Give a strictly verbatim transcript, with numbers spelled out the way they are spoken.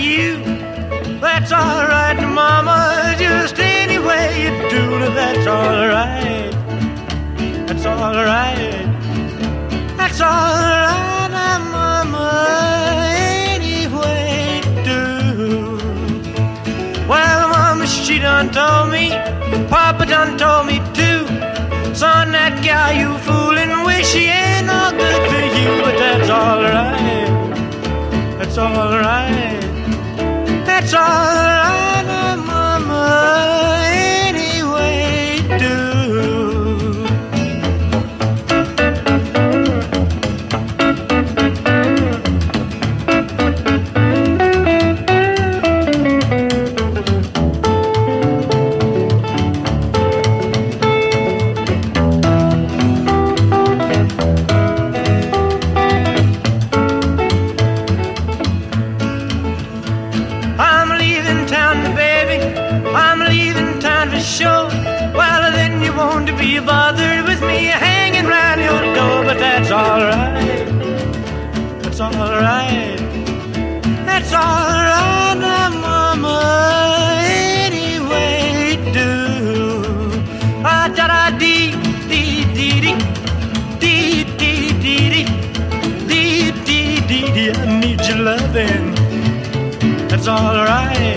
you. That's alright, Mama, just any way you do it, that's alright. That's alright. That's alright, Mama, any way you do. Well, Mama, she done told me, Papa done told me too. Son, that gal you foolin' with, she ain't no good for you, but that's alright. That's alright. That's alright, Mama, any way you do. Be bothered with me hanging round your door, but that's alright. That's alright. That's alright, Mama, any way you do. Ah, da da dee dee dee dee dee dee dee dee dee dee dee. I need your loving. That's alright.